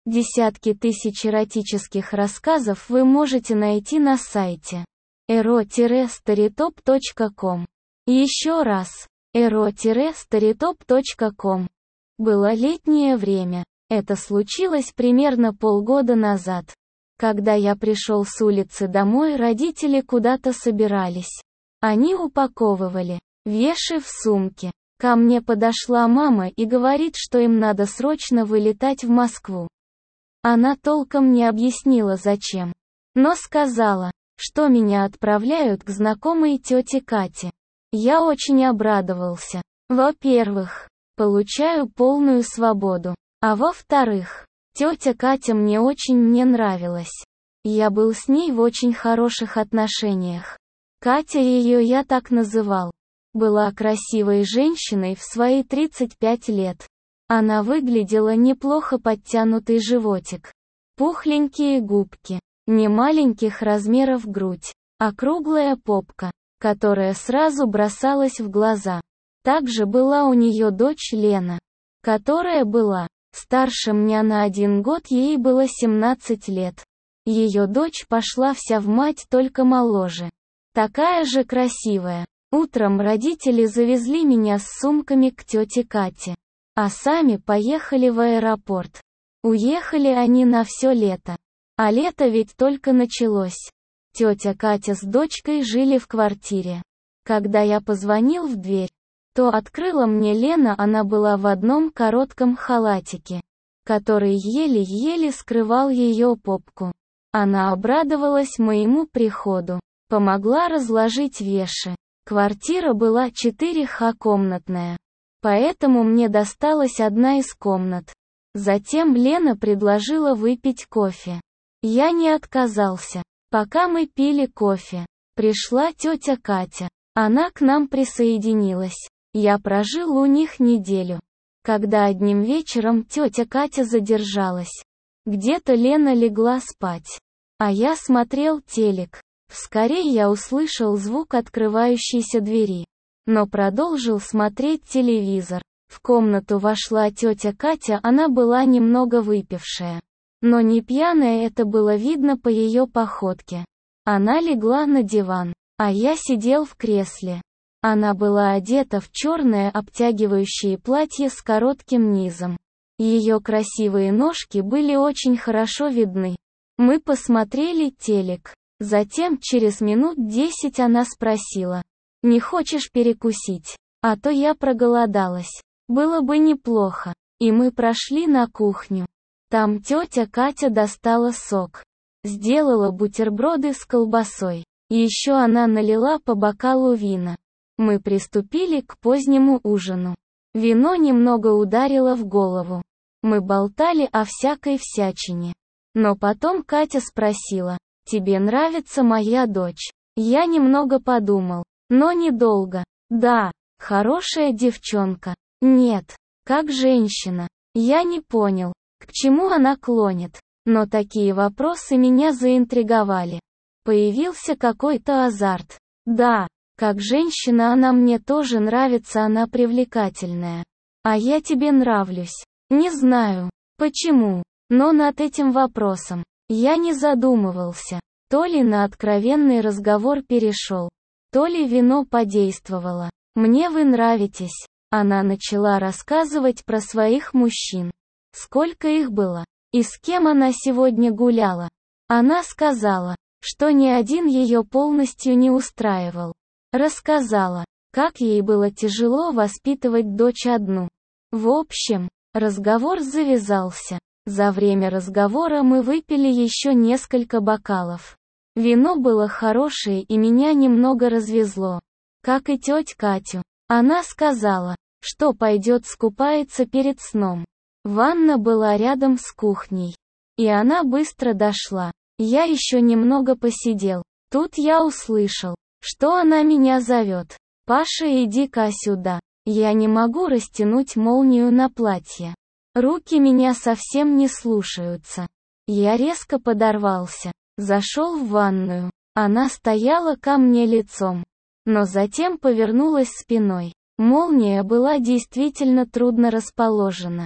Десятки тысяч эротических рассказов вы можете найти на сайте ero-storytop.com. Еще раз, ero-storytop.com. Было летнее время. Это случилось примерно полгода назад. Когда я пришел с улицы домой, родители куда-то собирались. Они упаковывали вещи в сумке. Ко мне подошла мама и говорит, что им надо срочно вылетать в Москву. Она толком не объяснила зачем, но сказала, что меня отправляют к знакомой тете Кате. Я очень обрадовался. Во-первых, получаю полную свободу. А во-вторых, тетя Катя мне очень нравилась. Я был с ней в очень хороших отношениях. Катя ее я так называл. Была красивой женщиной в свои 35 лет. Она выглядела неплохо, подтянутый животик, пухленькие губки, не маленьких размеров грудь, округлая попка, которая сразу бросалась в глаза. Также была у нее дочь Лена, которая была старше меня на 1 год, ей было 17 лет. Ее дочь пошла вся в мать, только моложе. Такая же красивая. Утром родители завезли меня с сумками к тете Кате, а сами поехали в аэропорт. Уехали они на все лето. А лето ведь только началось. Тетя Катя с дочкой жили в квартире. Когда я позвонил в дверь, то открыла мне Лена, она была в одном коротком халатике, который еле-еле скрывал ее попку. Она обрадовалась моему приходу, помогла разложить вещи. Квартира была 4Х-комнатная, поэтому мне досталась одна из комнат. Затем Лена предложила выпить кофе. Я не отказался. Пока мы пили кофе, пришла тетя Катя. Она к нам присоединилась. Я прожил у них неделю. Когда одним вечером тетя Катя задержалась, где-то Лена легла спать, а я смотрел телек. Вскоре я услышал звук открывающейся двери, но продолжил смотреть телевизор. В комнату вошла тетя Катя, она была немного выпившая, но не пьяная, это было видно по ее походке. Она легла на диван, а я сидел в кресле. Она была одета в черное обтягивающее платье с коротким низом. Ее красивые ножки были очень хорошо видны. Мы посмотрели телек. Затем через минут 10 она спросила: «Не хочешь перекусить? А то я проголодалась. Было бы неплохо». И мы прошли на кухню. Там тетя Катя достала сок, сделала бутерброды с колбасой. Еще она налила по бокалу вина. Мы приступили к позднему ужину. Вино немного ударило в голову. Мы болтали о всякой всячине. Но потом Катя спросила: «Тебе нравится моя дочь?» Я немного подумал, но недолго. «Да, хорошая девчонка». «Нет, как женщина». Я не понял, к чему она клонит, но такие вопросы меня заинтриговали. Появился какой-то азарт. «Да, как женщина она мне тоже нравится, она привлекательная. А я тебе нравлюсь. Не знаю, почему, но над этим вопросом я не задумывался. То ли на откровенный разговор перешел, то ли вино подействовало. «Мне вы нравитесь». Она начала рассказывать про своих мужчин. Сколько их было, и с кем она сегодня гуляла. Она сказала, что ни один ее полностью не устраивал. Рассказала, как ей было тяжело воспитывать дочь одну. В общем, разговор завязался. За время разговора мы выпили еще несколько бокалов. Вино было хорошее и меня немного развезло. Как и теть Катю. Она сказала, что пойдет скупается перед сном. Ванна была рядом с кухней. И она быстро дошла. Я еще немного посидел. Тут я услышал, что она меня зовет. «Паша, иди-ка сюда». Я не могу растянуть молнию на платье. Руки меня совсем не слушаются. Я резко подорвался, зашел в ванную. Она стояла ко мне лицом, но затем повернулась спиной. Молния была действительно трудно расположена.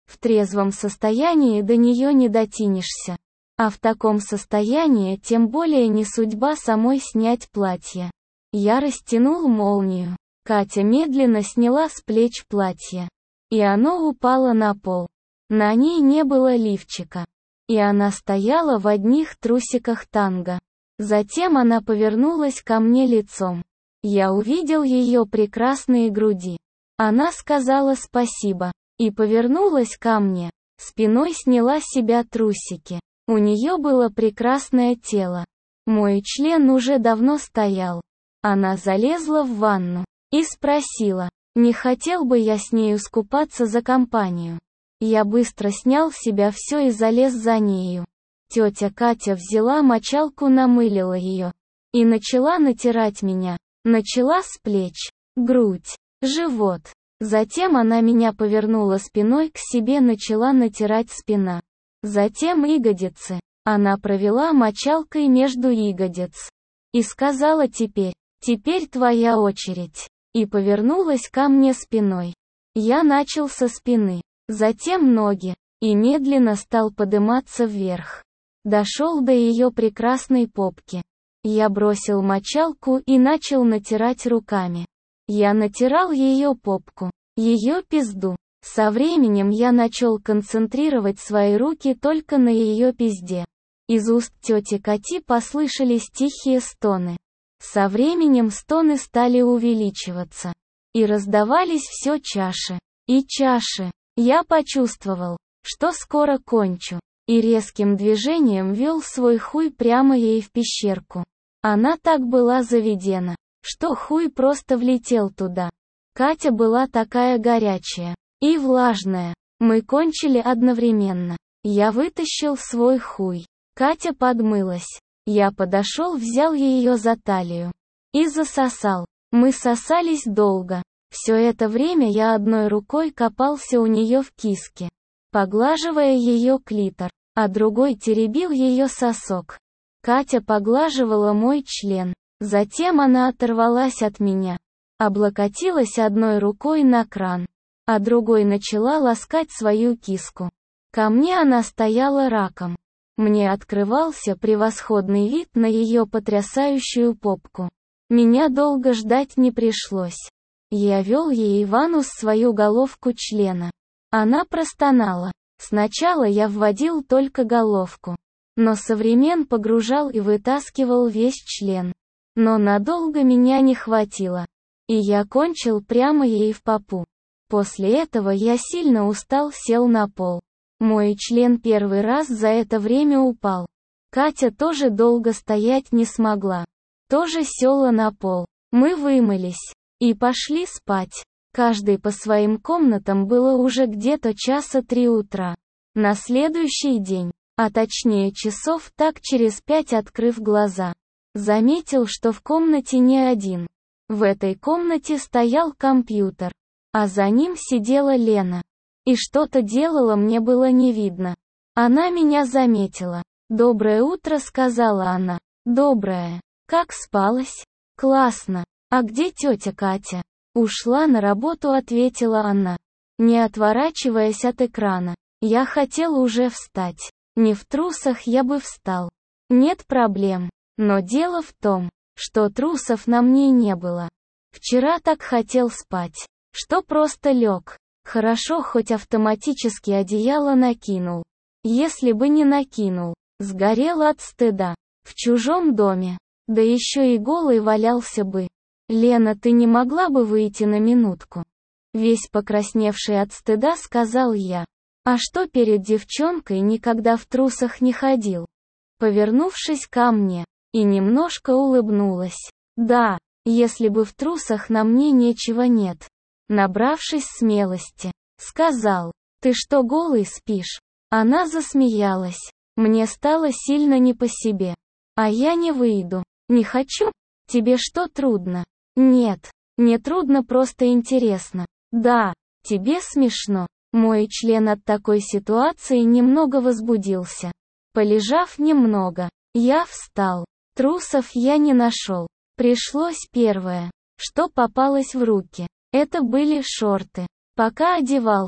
В трезвом состоянии до нее не дотянешься. А в таком состоянии тем более не судьба самой снять платье. Я растянул молнию. Катя медленно сняла с плеч платье. И оно упало на пол. На ней не было лифчика. И она стояла в одних трусиках танго. Затем она повернулась ко мне лицом. Я увидел ее прекрасные груди. Она сказала спасибо. И повернулась ко мне. Спиной сняла с себя трусики. У нее было прекрасное тело. Мой член уже давно стоял. Она залезла в ванну. И спросила, не хотел бы я с нею скупаться за компанию. Я быстро снял с себя все и залез за нею. Тетя Катя взяла мочалку, намылила ее. И начала натирать меня. Начала с плеч, грудь, живот. Затем она меня повернула спиной к себе, начала натирать спина. Затем ягодицы. Она провела мочалкой между ягодиц. И сказала теперь твоя очередь. И повернулась ко мне спиной. Я начал со спины, затем ноги, и медленно стал подниматься вверх. Дошел до ее прекрасной попки. Я бросил мочалку и начал натирать руками. Я натирал ее попку, ее пизду. Со временем я начал концентрировать свои руки только на ее пизде. Из уст тети Кати послышались тихие стоны. Со временем стоны стали увеличиваться. И раздавались все чаще. И чаще. Я почувствовал, что скоро кончу. И резким движением вел свой хуй прямо ей в пещерку. Она так была заведена, что хуй просто влетел туда. Катя была такая горячая и влажная. Мы кончили одновременно. Я вытащил свой хуй. Катя подмылась. Я подошел, взял ее за талию. И засосал. Мы сосались долго. Все это время я одной рукой копался у нее в киске, поглаживая ее клитор, а другой теребил ее сосок. Катя поглаживала мой член. Затем она оторвалась от меня. Облокотилась одной рукой на кран, а другой начала ласкать свою киску. Ко мне она стояла раком. Мне открывался превосходный вид на ее потрясающую попку. Меня долго ждать не пришлось. Я вел ей в анус свою головку члена. Она простонала. Сначала я вводил только головку, но со времен погружал и вытаскивал весь член. Но надолго меня не хватило. И я кончил прямо ей в попу. После этого я сильно устал, сел на пол. Мой член первый раз за это время упал. Катя тоже долго стоять не смогла. Тоже села на пол. Мы вымылись. И пошли спать. Каждый по своим комнатам, было уже где-то 3 утра. На следующий день, а точнее часов так через 5, открыв глаза, заметил, что в комнате не один. В этой комнате стоял компьютер. А за ним сидела Лена. И что-то делала, мне было не видно. Она меня заметила. «Доброе утро», — сказала она. «Доброе. Как спалось?» «Классно. А где тетя Катя?» «Ушла на работу», — ответила она, не отворачиваясь от экрана. Я хотел уже встать. Не в трусах я бы встал. Нет проблем. Но дело в том, что трусов на мне не было. Вчера так хотел спать, что просто лег. Хорошо, хоть автоматически одеяло накинул. Если бы не накинул, сгорел от стыда. В чужом доме. Да еще и голый валялся бы. «Лена, ты не могла бы выйти на минутку?» Весь покрасневший от стыда сказал я. А что, перед девчонкой никогда в трусах не ходил? Повернувшись ко мне, и немножко улыбнулась. Да, если бы в трусах на мне ничего нет. Набравшись смелости, сказал: «Ты что, голый спишь?» Она засмеялась. Мне стало сильно не по себе. «А я не выйду. Не хочу. Тебе что, трудно?» «Нет, не трудно, просто интересно». «Да, тебе смешно». Мой член от такой ситуации немного возбудился. Полежав немного, я встал. Трусов я не нашел. Пришлось первое, что попалось в руки. Это были шорты. Пока одевался,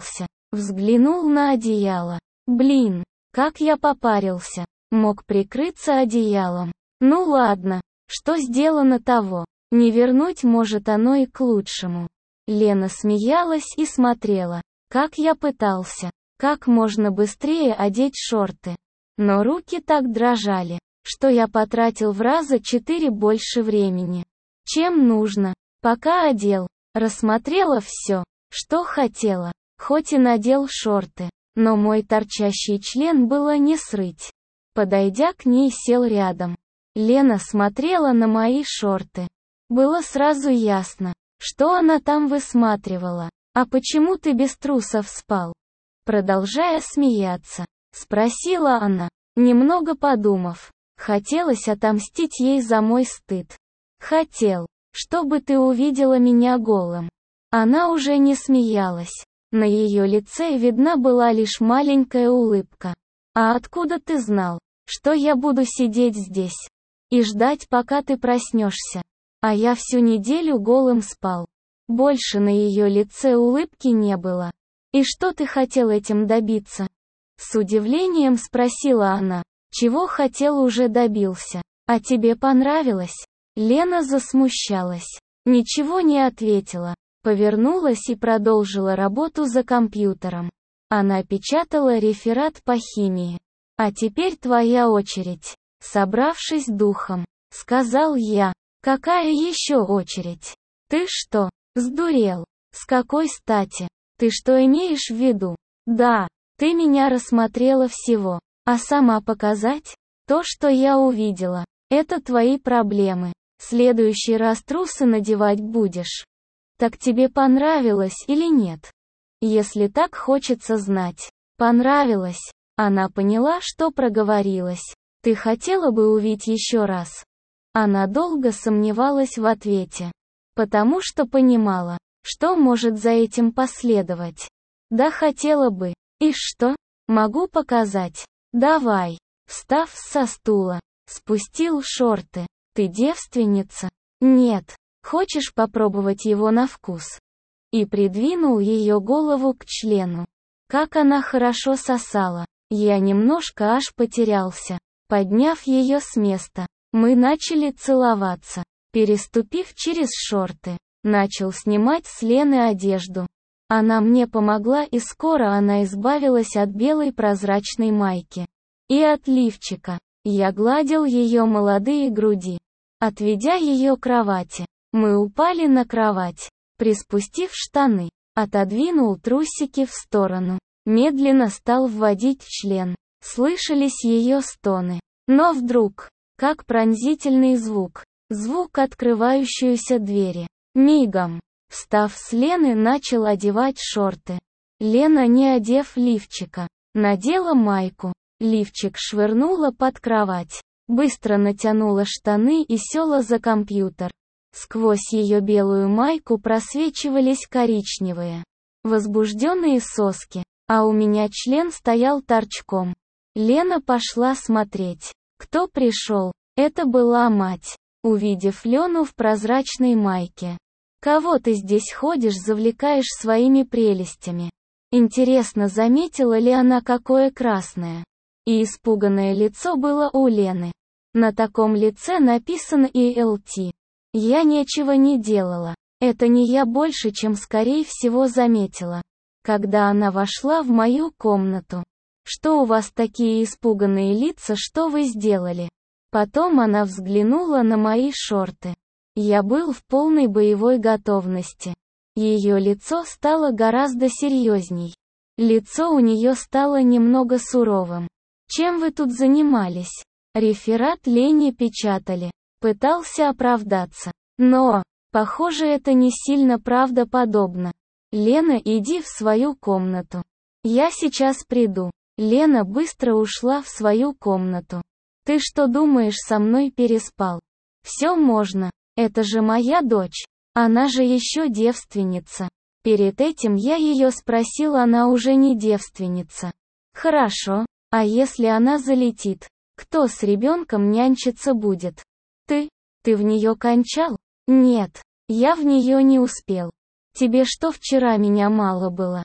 Взглянул на одеяло. Блин, как я попарился. Мог прикрыться одеялом. Ну ладно, что сделано того. Не вернуть может оно и к лучшему. Лена смеялась и смотрела, как я пытался, как можно быстрее одеть шорты. Но руки так дрожали, что я потратил в раза 4 больше времени, чем нужно. Пока одел, рассмотрела все, что хотела, хоть и надел шорты, но мой торчащий член было не срыть. Подойдя к ней, сел рядом. Лена смотрела на мои шорты. Было сразу ясно, что она там высматривала. «А почему ты без трусов спал?» Продолжая смеяться, спросила она, немного подумав. Хотелось отомстить ей за мой стыд. «Хотел, чтобы ты увидела меня голым». Она уже не смеялась. На ее лице видна была лишь маленькая улыбка. «А откуда ты знал, что я буду сидеть здесь и ждать, пока ты проснешься? А я всю неделю голым спал». Больше на ее лице улыбки не было. «И что ты хотел этим добиться?» С удивлением спросила она. «Чего хотел, уже добился. А тебе понравилось?» Лена засмущалась. Ничего не ответила. Повернулась и продолжила работу за компьютером. Она печатала реферат по химии. «А теперь твоя очередь». Собравшись духом, сказал я. «Какая еще очередь? Ты что, сдурел? С какой стати? Ты что имеешь в виду?» «Да, ты меня рассмотрела всего. А сама показать? То, что я увидела, это твои проблемы. Следующий раз трусы надевать будешь. Так тебе понравилось или нет? Если так хочется знать». «Понравилось». Она поняла, что проговорилась. «Ты хотела бы увидеть еще раз?» Она долго сомневалась в ответе. Потому что понимала, что может за этим последовать. «Да, хотела бы. И что? Могу показать». «Давай». Встав со стула, спустил шорты. «Ты девственница?» «Нет. Хочешь попробовать его на вкус?» И придвинул ее голову к члену. Как она хорошо сосала. Я немножко аж потерялся. Подняв ее с места, мы начали целоваться. Переступив через шорты, начал снимать с Лены одежду. Она мне помогла, и скоро она избавилась от белой прозрачной майки и от лифчика. Я гладил ее молодые груди. Отведя ее к кровати, мы упали на кровать. Приспустив штаны, отодвинул трусики в сторону. Медленно стал вводить в член. Слышались ее стоны. Но вдруг, как пронзительный звук открывающейся двери. Мигом, встав с Лены, начал одевать шорты. Лена, не одев лифчика, надела майку. Лифчик швырнула под кровать. Быстро натянула штаны и села за компьютер. Сквозь ее белую майку просвечивались коричневые, возбужденные соски, а у меня член стоял торчком. Лена пошла смотреть, кто пришел. Это была мать. Увидев Лену в прозрачной майке. «Кого ты здесь ходишь, завлекаешь своими прелестями?» Интересно, заметила ли она, какое красное и испуганное лицо было у Лены. На таком лице написано ELT. Я ничего не делала. Это не я больше, чем скорее всего заметила, когда она вошла в мою комнату. «Что у вас такие испуганные лица, что вы сделали?» Потом она взглянула на мои шорты. Я был в полной боевой готовности. Ее лицо стало гораздо серьезней. Лицо у нее стало немного суровым. «Чем вы тут занимались?» Реферат Лене печатали. Пытался оправдаться. Но, похоже, это не сильно правдоподобно. «Лена, иди в свою комнату. Я сейчас приду». Лена быстро ушла в свою комнату. «Ты что думаешь, со мной переспал? Все можно. Это же моя дочь. Она же еще девственница». Перед этим я ее спросил, она уже не девственница. «Хорошо. А если она залетит? Кто с ребенком нянчиться будет?» «Ты? Ты в нее кончал?» «Нет. Я в нее не успел. Тебе что, вчера меня мало было?»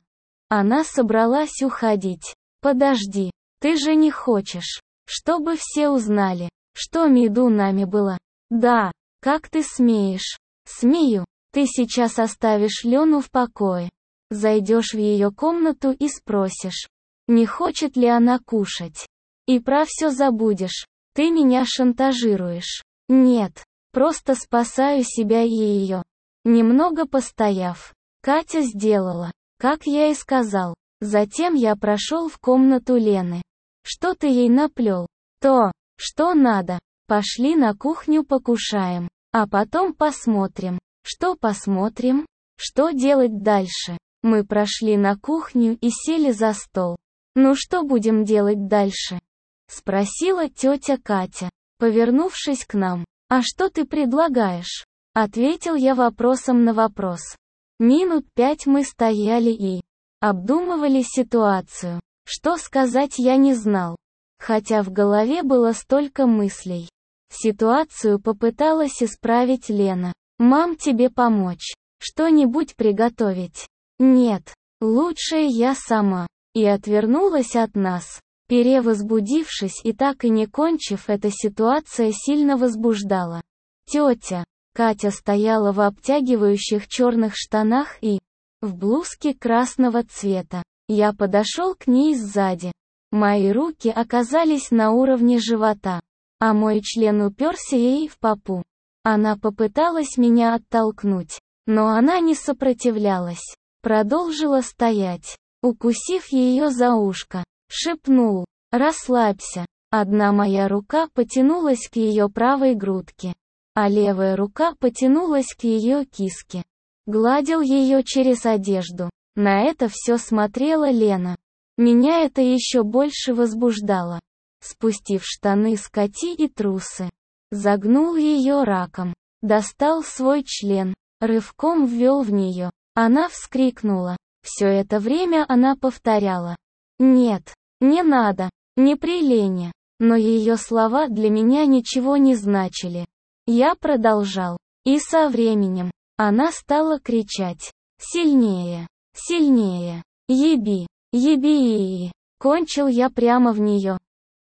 Она собралась уходить. «Подожди, ты же не хочешь, чтобы все узнали, что между нами было?» «Да, как ты смеешь?» «Смею. Ты сейчас оставишь Лену в покое. Зайдешь в ее комнату и спросишь, не хочет ли она кушать. И про все забудешь. Ты меня шантажируешь». «Нет, просто спасаю себя и ее». Немного постояв, Катя сделала, как я и сказал. Затем я прошел в комнату Лены. «Что ты ей наплел?» «То, что надо. Пошли на кухню покушаем. А потом посмотрим». «Что посмотрим? Что делать дальше?» Мы прошли на кухню и сели за стол. «Ну что будем делать дальше?» Спросила тетя Катя, повернувшись к нам. «А что ты предлагаешь?» Ответил я вопросом на вопрос. Минут 5 мы стояли и обдумывали ситуацию. Что сказать я не знал. Хотя в голове было столько мыслей. Ситуацию попыталась исправить Лена. «Мам, тебе помочь? Что-нибудь приготовить?» «Нет, лучше я сама». И отвернулась от нас. Перевозбудившись и так и не кончив, эта ситуация сильно возбуждала. Тетя Катя стояла в обтягивающих черных штанах и в блузке красного цвета. Я подошел к ней сзади. Мои руки оказались на уровне живота, а мой член уперся ей в попу. Она попыталась меня оттолкнуть, но она не сопротивлялась. Продолжила стоять. Укусив ее за ушко, шепнул: «Расслабься». Одна моя рука потянулась к ее правой грудке, а левая рука потянулась к ее киске. Гладил ее через одежду. На это все смотрела Лена. Меня это еще больше возбуждало. Спустив штаны с Кати и трусы, загнул ее раком, достал свой член, рывком ввел в нее. Она вскрикнула. Все это время она повторяла: «Нет, не надо, не при Лене». Но ее слова для меня ничего не значили. Я продолжал. И со временем она стала кричать: «Сильнее, сильнее, еби, еби». Кончил я прямо в нее.